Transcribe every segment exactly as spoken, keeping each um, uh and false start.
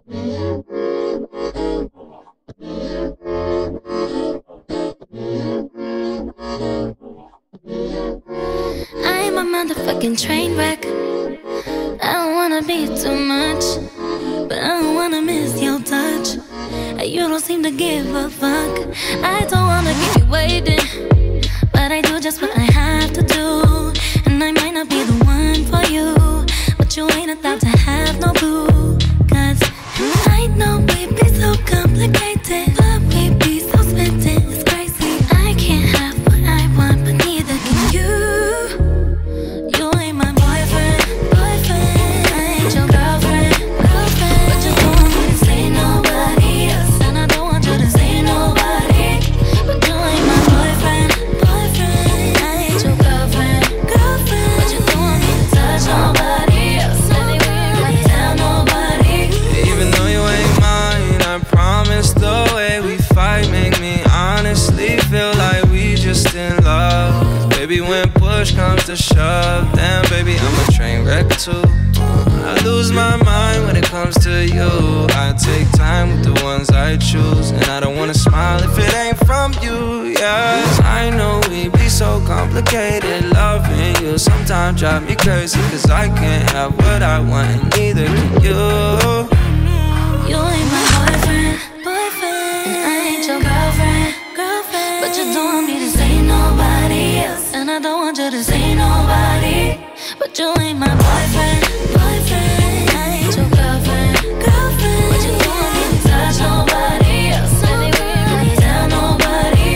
I'm a motherfucking train wreck. I don't wanna be too much, but I don't wanna miss your touch. You don't seem to give a fuck. I don't wanna keep you waiting, but I do just what I have to do. And I might not be the one for you, but you ain't allowed to have no clue. Cause I know we be so complicated, but we be so smitten, it's crazy. I can't have what I want, but neither can you. You ain't my boyfriend, boyfriend. I ain't your girlfriend, girlfriend. But you don't want me to say nobody else, and I don't want you to say nobody. But you ain't my boyfriend, boyfriend. I ain't your girlfriend, girlfriend. But you don't want me to touch nobody else, anywhere, like tell nobody. Even though you ain't mine, I promise the way we fight make me honestly feel like we just in love. 'Cause baby, when push comes to shove, damn baby, I'm a train wreck too. I lose my mind when it comes to you. I take time with the ones I choose, and I don't wanna smile if it ain't from you. Yes, I know we be so complicated. Loving you sometimes drive me crazy, 'cause I can't have what I want, and neither can you. You ain't my boyfriend, boyfriend. And I ain't your girlfriend, girlfriend. But you don't want me to say nobody else, and I don't want you to say nobody. But you ain't my boyfriend, boyfriend. I ain't your girlfriend, girlfriend. But you don't want me to touch nobody else, anywhere, like tell nobody.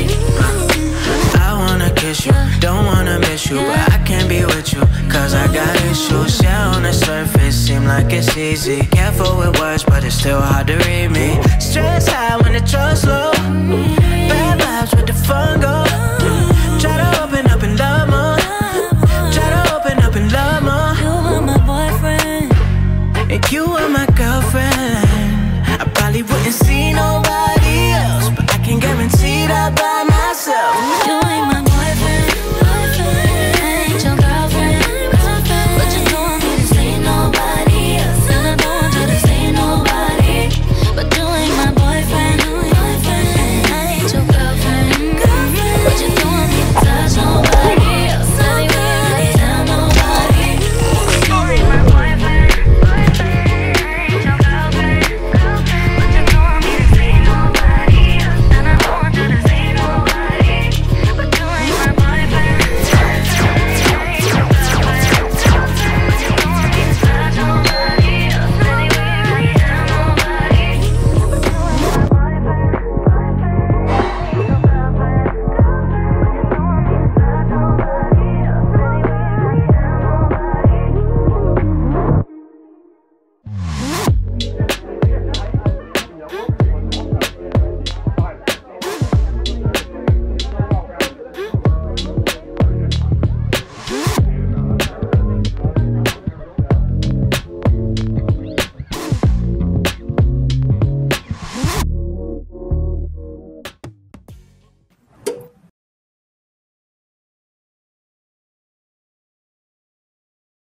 I wanna kiss you, don't wanna miss you, but I can't be with you, 'cause I got issues. Yeah, on the surface, seem like it's easy. Careful with words, but it's still hard to read me. Stress high when the trust low. Bad vibes with the fun go. Try to open up and love more. Try to open up and love more. You were my boyfriend, And you were my girlfriend. I probably wouldn't see nobody else, but I can guarantee that by myself. you ain't my